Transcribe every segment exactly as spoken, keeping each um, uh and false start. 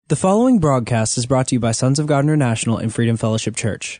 The following broadcast is brought to you by Sons of God International and Freedom Fellowship Church.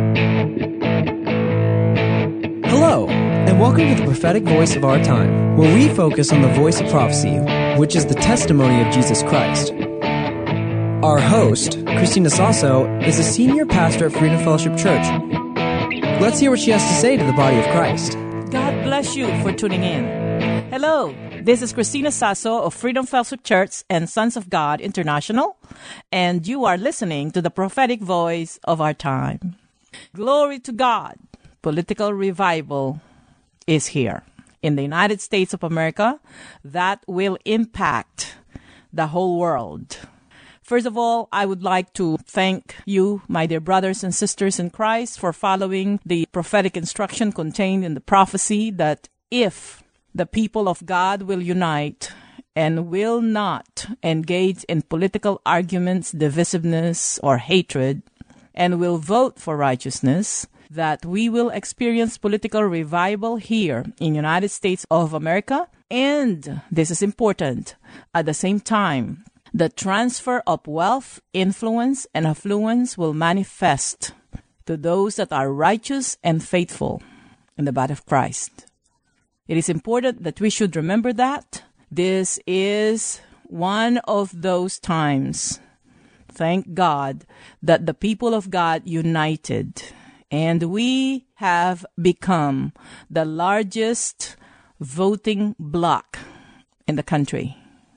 Hello, and welcome to the prophetic voice of our time, where we focus on the voice of prophecy, which is the testimony of Jesus Christ. Our host, Christina Sasso, is a senior pastor at Freedom Fellowship Church. Let's hear what she has to say to the body of Christ. God bless you for tuning in. Hello. This is Christina Sasso of Freedom Fellowship Church and Sons of God International, and you are listening to the prophetic voice of our time. Glory to God. Political revival is here in the United States of America that will impact the whole world. First of all, I would like to thank you, my dear brothers and sisters in Christ, for following the prophetic instruction contained in the prophecy that if the people of God will unite and will not engage in political arguments, divisiveness, or hatred, and will vote for righteousness, that we will experience political revival here in the United States of America. And this is important. At the same time, the transfer of wealth, influence, and affluence will manifest to those that are righteous and faithful in the body of Christ. It is important that we should remember that. This is one of those times, thank God, that the people of God united. And we have become the largest voting bloc in the country.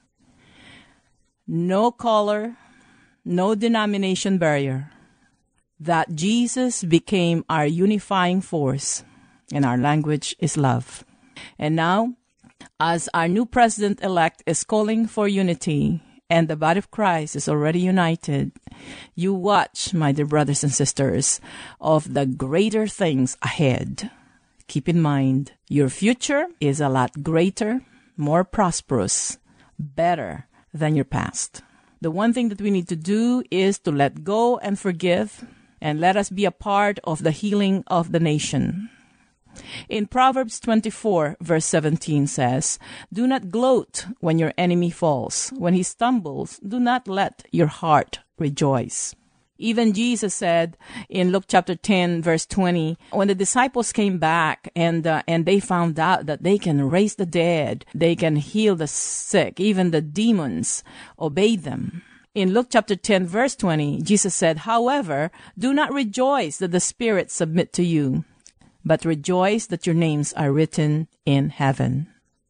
No color, no denomination barrier. That Jesus became our unifying force, and our language is love. And now, as our new president-elect is calling for unity, and the body of Christ is already united, you watch, my dear brothers and sisters, of the greater things ahead. Keep in mind, your future is a lot greater, more prosperous, better than your past. The one thing that we need to do is to let go and forgive, and let us be a part of the healing of the nation. In Proverbs twenty-four, verse seventeen says, "Do not gloat when your enemy falls. When he stumbles, do not let your heart rejoice." Even Jesus said in Luke chapter ten, verse twenty, when the disciples came back and uh, and they found out that they can raise the dead, they can heal the sick, even the demons obeyed them. In Luke chapter ten, verse twenty, Jesus said, "However, do not rejoice that the spirits submit to you, but rejoice that your names are written in heaven."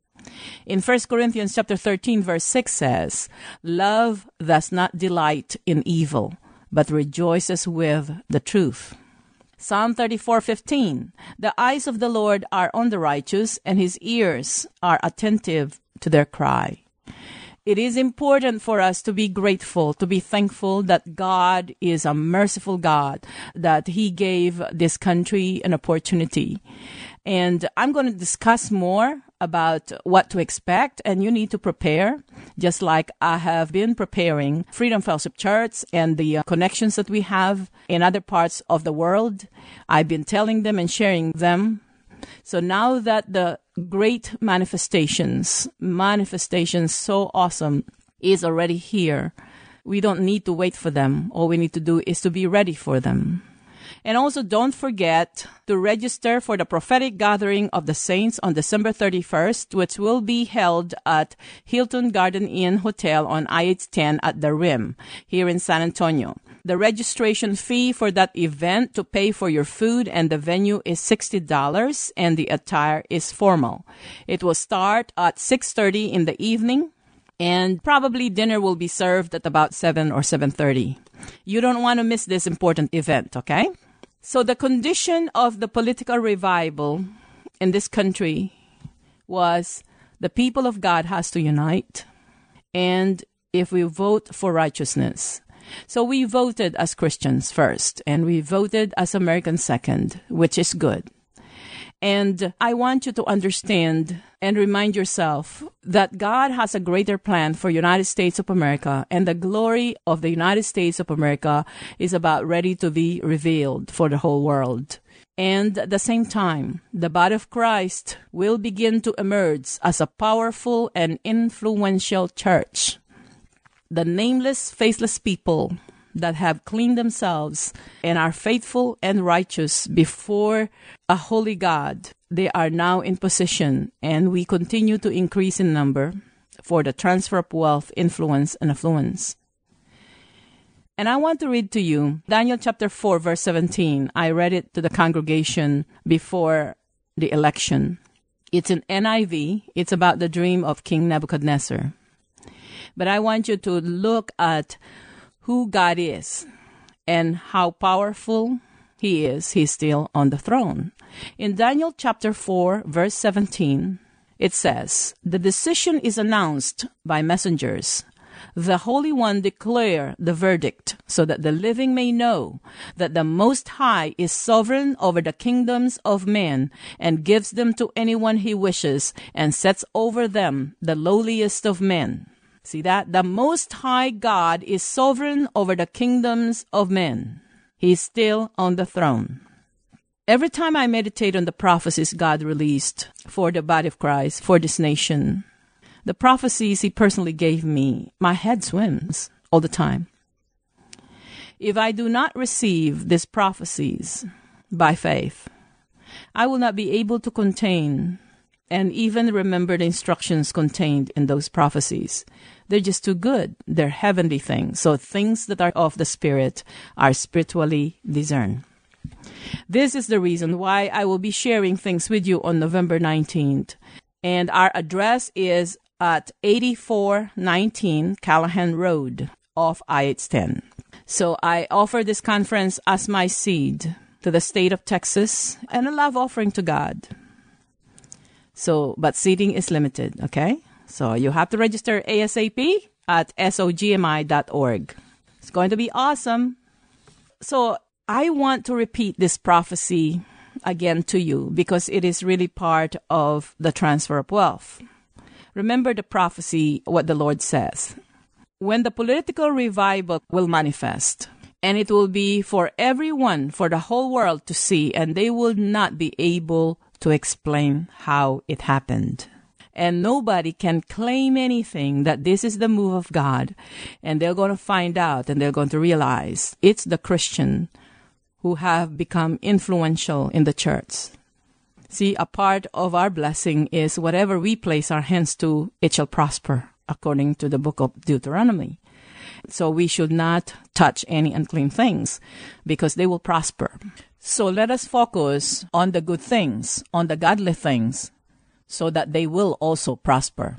In First Corinthians chapter thirteen, verse six says, "Love does not delight in evil, but rejoices with the truth." Psalm thirty-four fifteen, "The eyes of the Lord are on the righteous, and his ears are attentive to their cry." It is important for us to be grateful, to be thankful that God is a merciful God, that he gave this country an opportunity. And I'm going to discuss more about what to expect, and you need to prepare, just like I have been preparing Freedom Fellowship Church and the uh, connections that we have in other parts of the world. I've been telling them and sharing them. So now that the great manifestations, manifestations so awesome is already here, we don't need to wait for them. All we need to do is to be ready for them. And also don't forget to register for the prophetic gathering of the saints on December thirty-first, which will be held at Hilton Garden Inn Hotel on I H ten at the Rim here in San Antonio. The registration fee for that event to pay for your food and the venue is sixty dollars, and the attire is formal. It will start at six thirty in the evening, and probably dinner will be served at about seven or seven thirty. You don't want to miss this important event, okay? So the condition of the political revival in this country was the people of God has to unite, and if we vote for righteousness. So we voted as Christians first, and we voted as Americans second, which is good. And I want you to understand and remind yourself that God has a greater plan for United States of America, and the glory of the United States of America is about ready to be revealed for the whole world. And at the same time, the body of Christ will begin to emerge as a powerful and influential church. the nameless, faceless people that have cleaned themselves and are faithful and righteous before a holy God, they are now in position, and we continue to increase in number for the transfer of wealth, influence, and affluence. And I want to read to you Daniel chapter four, verse seventeen. I read it to the congregation before the election. It's in N I V. It's about the dream of King Nebuchadnezzar. But I want you to look at who God is and how powerful He is. He's still on the throne. In Daniel chapter four, verse seventeen, it says, "The decision is announced by messengers. The Holy One declare the verdict, so that the living may know that the Most High is sovereign over the kingdoms of men, and gives them to anyone He wishes, and sets over them the lowliest of men." See that? The Most High God is sovereign over the kingdoms of men. He's still on the throne. Every time I meditate on the prophecies God released for the body of Christ, for this nation, the prophecies He personally gave me, my head swims all the time. If I do not receive these prophecies by faith, I will not be able to contain and even remember the instructions contained in those prophecies. They're just too good. They're heavenly things. So things that are of the Spirit are spiritually discerned. This is the reason why I will be sharing things with you on November nineteenth. And our address is at eighty-four nineteen Callahan Road off I eight ten. So I offer this conference as my seed to the state of Texas and a love offering to God. So, but seating is limited, okay? So you have to register ASAP at S O G M I dot org. It's going to be awesome. So I want to repeat this prophecy again to you because it is really part of the transfer of wealth. Remember the prophecy, what the Lord says. When the political revival will manifest, and it will be for everyone, for the whole world to see, and they will not be able to explain how it happened. And nobody can claim anything that this is the move of God. And they're going to find out and they're going to realize it's the Christian who have become influential in the church. See, a part of our blessing is whatever we place our hands to, it shall prosper, according to the book of Deuteronomy. So we should not touch any unclean things because they will prosper. So let us focus on the good things, on the godly things, so that they will also prosper.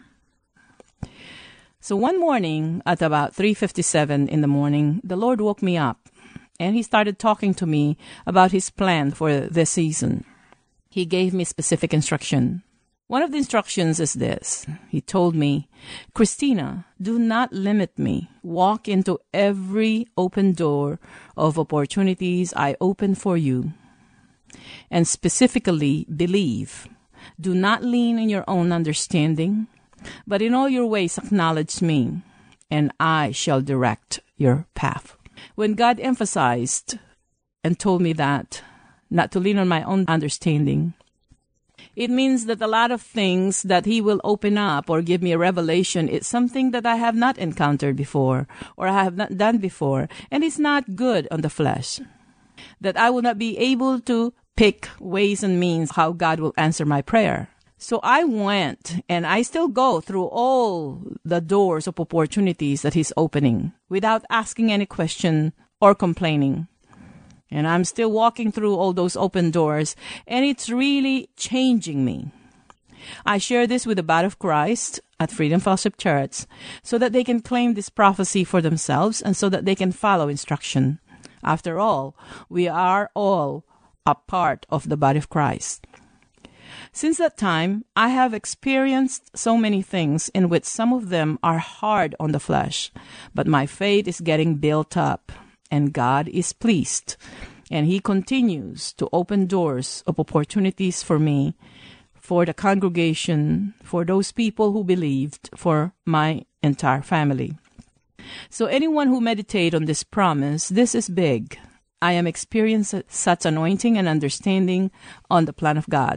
So one morning at about three fifty-seven in the morning, the Lord woke me up and He started talking to me about His plan for this season. He gave me specific instruction. One of the instructions is this. He told me, "Christina, do not limit me. Walk into every open door of opportunities I open for you. And specifically, believe. Do not lean in your own understanding, but in all your ways acknowledge me, and I shall direct your path." When God emphasized and told me that, not to lean on my own understanding, it means that a lot of things that He will open up or give me a revelation, it's something that I have not encountered before or I have not done before, and it's not good on the flesh. That I will not be able to pick ways and means how God will answer my prayer. So I went, and I still go through all the doors of opportunities that He's opening without asking any question or complaining. And I'm still walking through all those open doors, and it's really changing me. I share this with the body of Christ at Freedom Fellowship Church so that they can claim this prophecy for themselves and so that they can follow instruction. After all, we are all a part of the body of Christ. Since that time, I have experienced so many things in which some of them are hard on the flesh, but my faith is getting built up. And God is pleased, and He continues to open doors of opportunities for me, for the congregation, for those people who believed, for my entire family. So anyone who meditate on this promise, this is big. I am experiencing such anointing and understanding on the plan of God.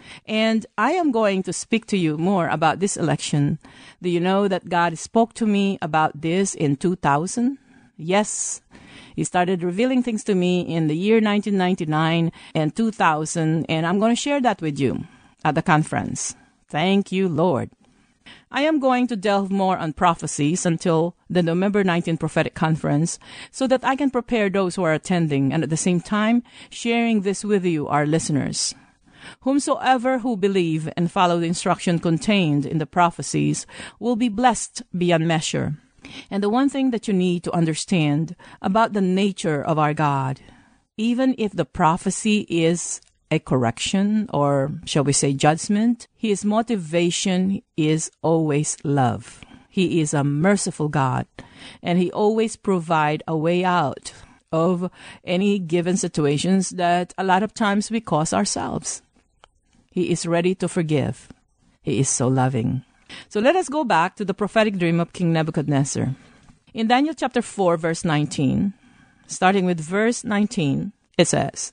And I am going to speak to you more about this election. Do you know that God spoke to me about this in two thousand? Yes, He started revealing things to me in the year nineteen ninety-nine and two thousand, and I'm going to share that with you at the conference. Thank you, Lord. I am going to delve more on prophecies until the November nineteenth prophetic conference so that I can prepare those who are attending and at the same time sharing this with you, our listeners. Whomsoever who believe and follow the instruction contained in the prophecies will be blessed beyond measure. And the one thing that you need to understand about the nature of our God, even if the prophecy is a correction or, shall we say, judgment, His motivation is always love. He is a merciful God, and He always provides a way out of any given situations that a lot of times we cause ourselves. He is ready to forgive. He is so loving. So let us go back to the prophetic dream of King Nebuchadnezzar. In Daniel chapter four, verse nineteen, starting with verse nineteen, it says,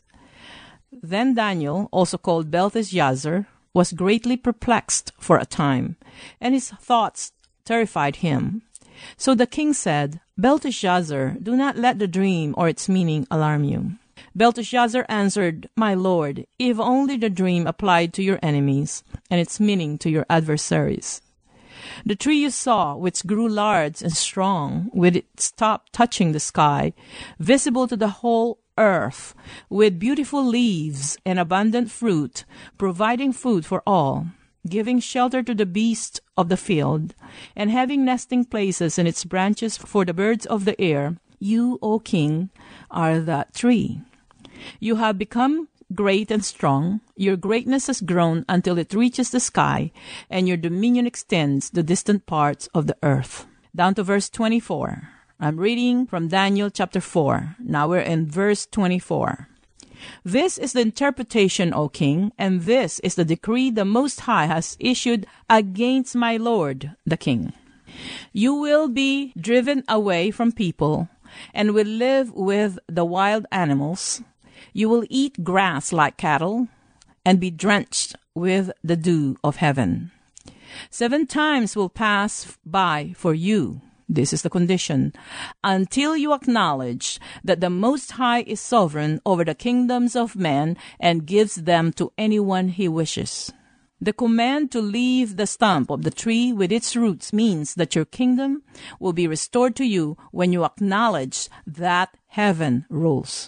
Then Daniel, also called Belteshazzar, was greatly perplexed for a time, and his thoughts terrified him. So the king said, Belteshazzar, do not let the dream or its meaning alarm you. Belteshazzar answered, My lord, if only the dream applied to your enemies, and its meaning to your adversaries. The tree you saw, which grew large and strong, with its top touching the sky, visible to the whole earth, with beautiful leaves and abundant fruit, providing food for all, giving shelter to the beasts of the field, and having nesting places in its branches for the birds of the air, you, O king, are that tree. You have become great and strong. Your greatness has grown until it reaches the sky, and your dominion extends to distant parts of the earth. Down to verse twenty-four. I'm reading from Daniel chapter four. Now we're in verse twenty-four. This is the interpretation, O king, and this is the decree the Most High has issued against my lord, the king. You will be driven away from people and will live with the wild animals. You will eat grass like cattle and be drenched with the dew of heaven. Seven times will pass by for you. This is the condition, until you acknowledge that the Most High is sovereign over the kingdoms of men and gives them to anyone he wishes. The command to leave the stump of the tree with its roots means that your kingdom will be restored to you when you acknowledge that heaven rules.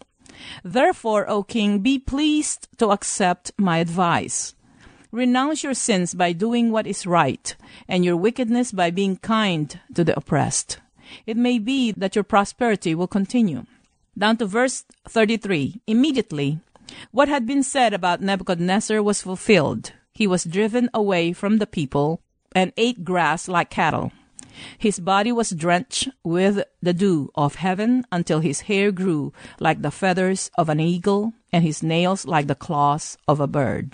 Therefore, O king, be pleased to accept my advice. Renounce your sins by doing what is right, and your wickedness by being kind to the oppressed. It may be that your prosperity will continue. Down to verse thirty-three. Immediately, what had been said about Nebuchadnezzar was fulfilled. He was driven away from the people and ate grass like cattle. His body was drenched with the dew of heaven until his hair grew like the feathers of an eagle and his nails like the claws of a bird.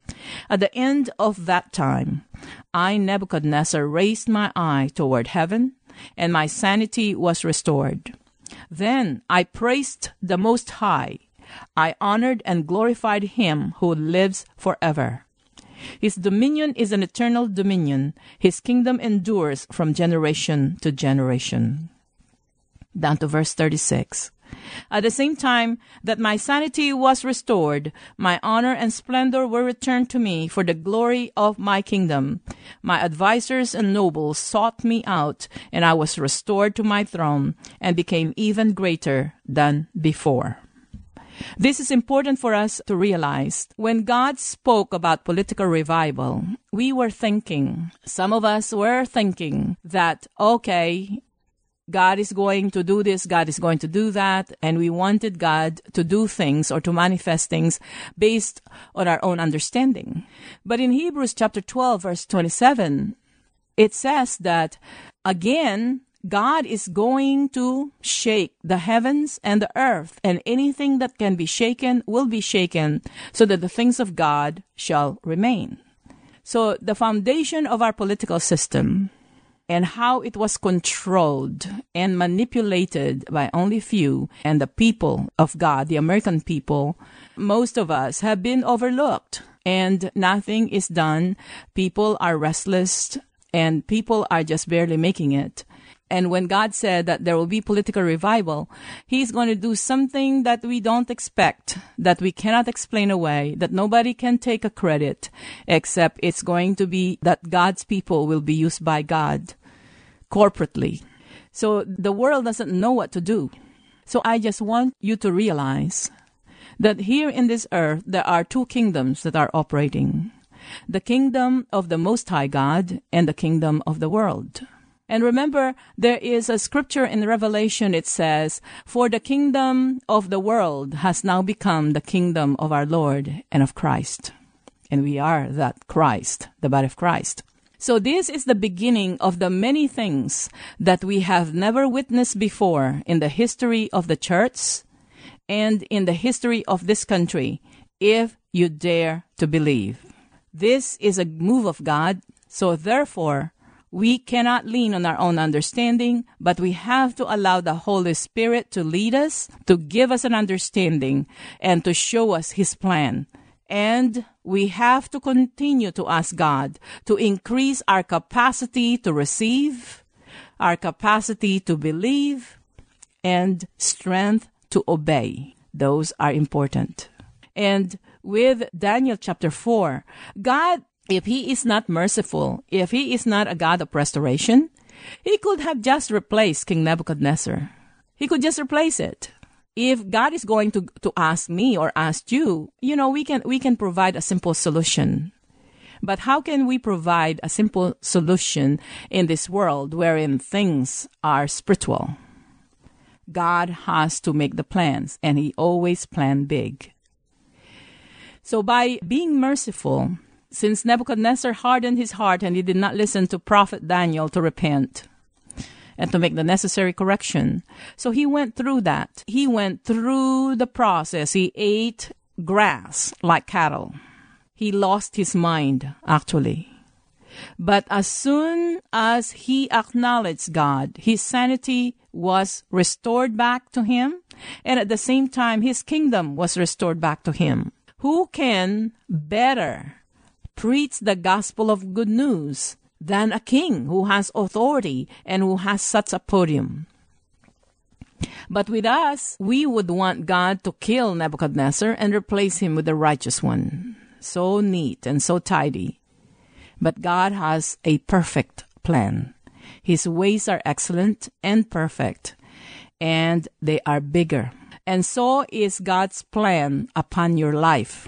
At the end of that time, I, Nebuchadnezzar, raised my eye toward heaven, and my sanity was restored. Then I praised the Most High. I honored and glorified him who lives forever. His dominion is an eternal dominion. His kingdom endures from generation to generation. Down to verse thirty-six. At the same time that my sanity was restored, my honor and splendor were returned to me for the glory of my kingdom. My advisers and nobles sought me out, and I was restored to my throne and became even greater than before. This is important for us to realize. When God spoke about political revival, we were thinking, some of us were thinking that, okay, God is going to do this, God is going to do that, and we wanted God to do things or to manifest things based on our own understanding. But in Hebrews chapter twelve, verse twenty-seven, it says that, again, God is going to shake the heavens and the earth, and anything that can be shaken will be shaken, so that the things of God shall remain. So the foundation of our political system and how it was controlled and manipulated by only few and the people of God, the American people, most of us have been overlooked. and nothing is done. People are restless, and people are just barely making it. And when God said that there will be political revival, He's going to do something that we don't expect, that we cannot explain away, that nobody can take a credit, except it's going to be that God's people will be used by God corporately. So the world doesn't know what to do. So I just want you to realize that here in this earth, there are two kingdoms that are operating. The kingdom of the Most High God and the kingdom of the world. And remember, there is a scripture in Revelation, it says, "For the kingdom of the world has now become the kingdom of our Lord and of Christ." And we are that Christ, the body of Christ. So this is the beginning of the many things that we have never witnessed before in the history of the church and in the history of this country, if you dare to believe. This is a move of God, so therefore, we cannot lean on our own understanding, but we have to allow the Holy Spirit to lead us, to give us an understanding, and to show us His plan. And we have to continue to ask God to increase our capacity to receive, our capacity to believe, and strength to obey. Those are important. And with Daniel chapter four, God, if He is not merciful, if He is not a God of restoration, He could have just replaced King Nebuchadnezzar. He could just replace it. If God is going to, to ask me or ask you, you know, we can we can provide a simple solution. But how can we provide a simple solution in this world wherein things are spiritual? God has to make the plans, and He always planned big. So by being merciful, since Nebuchadnezzar hardened his heart and he did not listen to Prophet Daniel to repent and to make the necessary correction, so he went through that. He went through the process. He ate grass like cattle. He lost his mind, actually. But as soon as he acknowledged God, his sanity was restored back to him, and at the same time, his kingdom was restored back to him. Who can better preach the gospel of good news than a king who has authority and who has such a podium? But with us, we would want God to kill Nebuchadnezzar and replace him with the righteous one. So neat and so tidy. But God has a perfect plan. His ways are excellent and perfect, and they are bigger. And so is God's plan upon your life.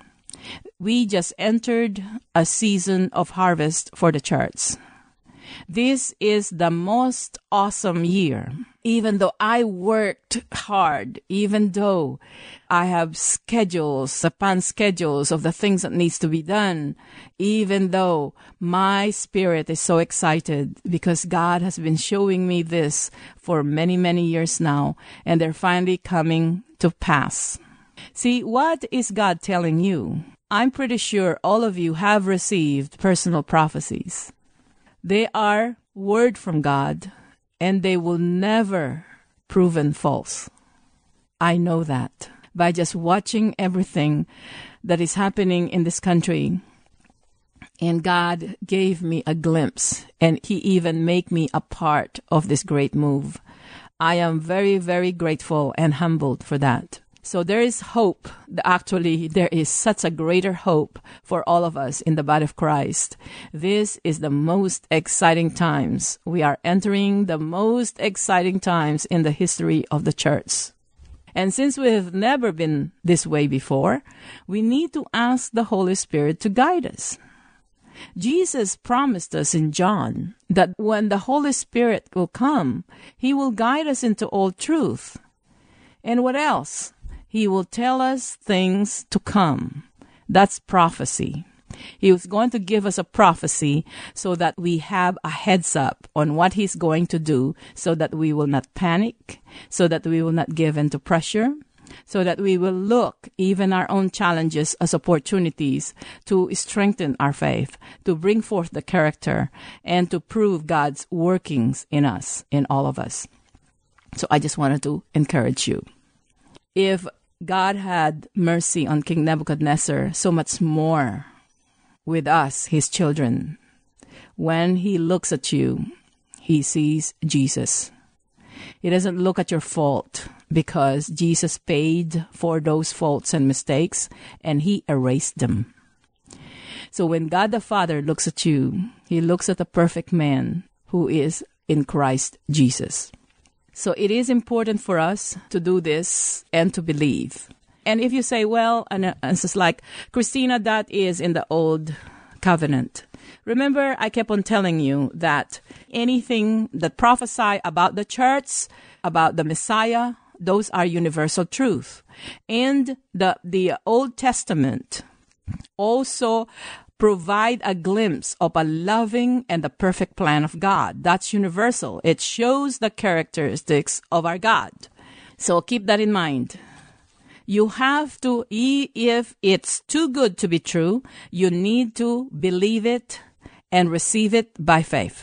We just entered a season of harvest for the church. This is the most awesome year. Even though I worked hard, even though I have schedules upon schedules of the things that needs to be done, even though my spirit is so excited because God has been showing me this for many, many years now, and they're finally coming to pass. See, what is God telling you? I'm pretty sure all of you have received personal prophecies. They are word from God, and they will never proven false. I know that by just watching everything that is happening in this country. And God gave me a glimpse, and He even made me a part of this great move. I am very, very grateful and humbled for that. So there is hope. Actually, there is such a greater hope for all of us in the body of Christ. This is the most exciting times. We are entering the most exciting times in the history of the church. And since we've never been this way before, we need to ask the Holy Spirit to guide us. Jesus promised us in John that when the Holy Spirit will come, He will guide us into all truth. And what else? He will tell us things to come. That's prophecy. He was going to give us a prophecy so that we have a heads up on what He's going to do, so that we will not panic, so that we will not give in to pressure, so that we will look even our own challenges as opportunities to strengthen our faith, to bring forth the character, and to prove God's workings in us, in all of us. So I just wanted to encourage you. If God had mercy on King Nebuchadnezzar, so much more with us, his children. When he looks at you, he sees Jesus. He doesn't look at your fault, because Jesus paid for those faults and mistakes, and he erased them. So when God the Father looks at you, he looks at a perfect man who is in Christ Jesus. So it is important for us to do this and to believe. And if you say, well, and, and it's just like, Christina, that is in the old covenant. Remember, I kept on telling you that anything that prophesy about the church, about the Messiah, those are universal truth. And the the Old Testament also provide a glimpse of a loving and the perfect plan of God. That's universal. It shows the characteristics of our God. So keep that in mind. You have to, if it's too good to be true, you need to believe it and receive it by faith.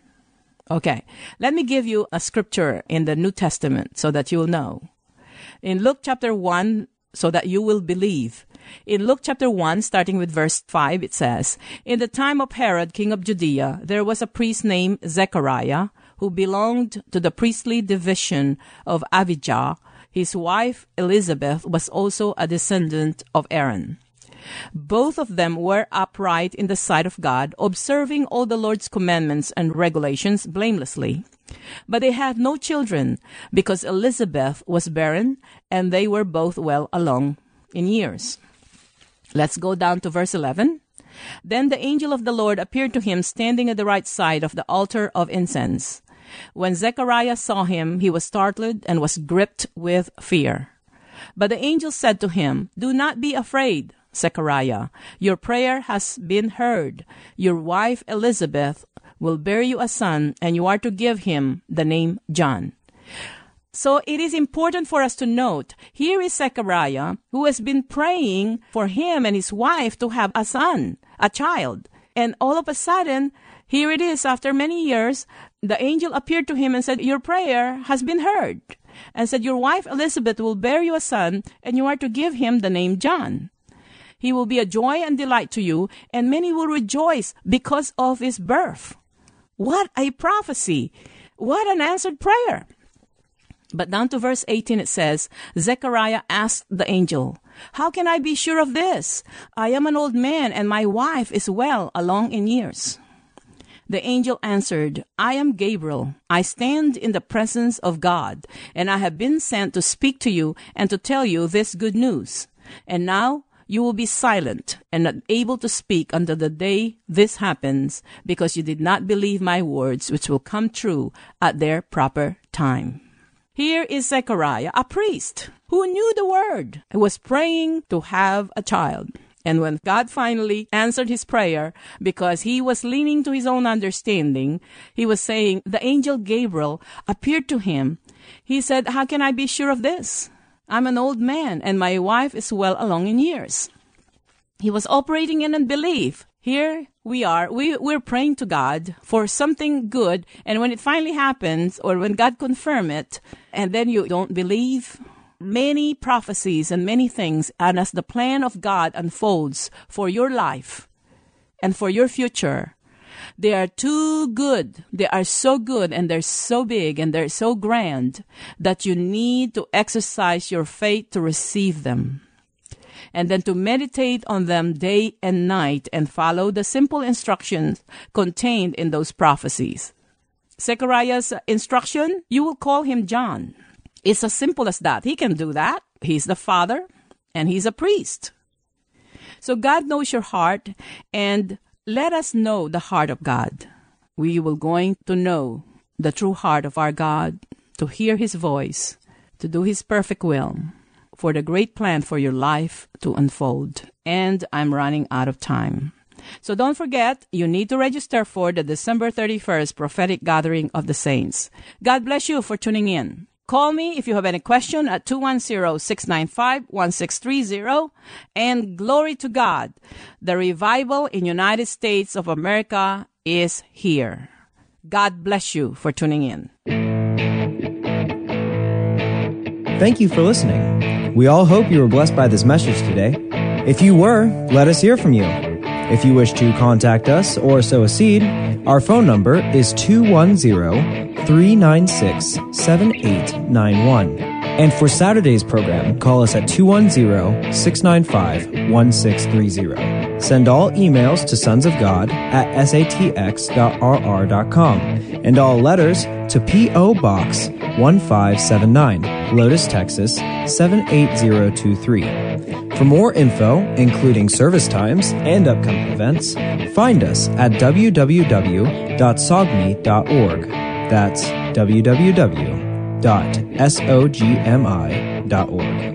Okay, let me give you a scripture in the New Testament so that you'll know. In Luke chapter one, so that you will believe. In Luke chapter one, starting with verse five, it says, "In the time of Herod, king of Judea, there was a priest named Zechariah, who belonged to the priestly division of Abijah. His wife Elizabeth was also a descendant of Aaron. Both of them were upright in the sight of God, observing all the Lord's commandments and regulations blamelessly. But they had no children, because Elizabeth was barren, and they were both well along in years." Let's go down to verse eleven. "Then the angel of the Lord appeared to him standing at the right side of the altar of incense. When Zechariah saw him, he was startled and was gripped with fear. But the angel said to him, 'Do not be afraid, Zechariah. Your prayer has been heard. Your wife Elizabeth will bear you a son, and you are to give him the name John.'" So it is important for us to note, here is Zechariah, who has been praying for him and his wife to have a son, a child. And all of a sudden, here it is, after many years, the angel appeared to him and said, "Your prayer has been heard." And said, "Your wife Elizabeth will bear you a son, and you are to give him the name John. He will be a joy and delight to you, and many will rejoice because of his birth." What a prophecy! What an answered prayer! But down to verse eighteen it says, Zechariah asked the angel, "How can I be sure of this? I am an old man, and my wife is well along in years." The angel answered, "I am Gabriel. I stand in the presence of God, and I have been sent to speak to you and to tell you this good news. And now you will be silent and not able to speak until the day this happens, because you did not believe my words, which will come true at their proper time." Here is Zechariah, a priest who knew the word, who was praying to have a child. And when God finally answered his prayer, because he was leaning to his own understanding, he was saying, the angel Gabriel appeared to him. He said, "How can I be sure of this? I'm an old man, and my wife is well along in years." He was operating in unbelief. Here we are. We, we're praying to God for something good, and when it finally happens, or when God confirms it, and then you don't believe, many prophecies and many things, and as the plan of God unfolds for your life and for your future, they are too good. They are so good, and they're so big, and they're so grand that you need to exercise your faith to receive them, and then to meditate on them day and night and follow the simple instructions contained in those prophecies. Zechariah's instruction, you will call him John. It's as simple as that. He can do that. He's the father, and he's a priest. So God knows your heart, and let us know the heart of God. We will going to know the true heart of our God, to hear his voice, to do his perfect will, for the great plan for your life to unfold. And I'm running out of time. So don't forget, you need to register for the December thirty-first prophetic gathering of the saints. God bless you for tuning in. Call me if you have any question at two one zero, six nine five, one six three zero. And glory to God, the revival in United States of America is here. God bless you for tuning in. Thank you for listening. We all hope you were blessed by this message today. If you were, let us hear from you. If you wish to contact us or sow a seed, our phone number is two one zero, three nine six, seven eight nine one. And for Saturday's program, call us at two one zero, six nine five, one six three zero. Send all emails to sons of god at s a t x dot r r dot com and all letters to P O Box one five seven nine, Lotus, Texas seven eight zero two three. For more info, including service times and upcoming events, find us at w w w dot sogmi dot org. That's w w w dot sogmi dot org.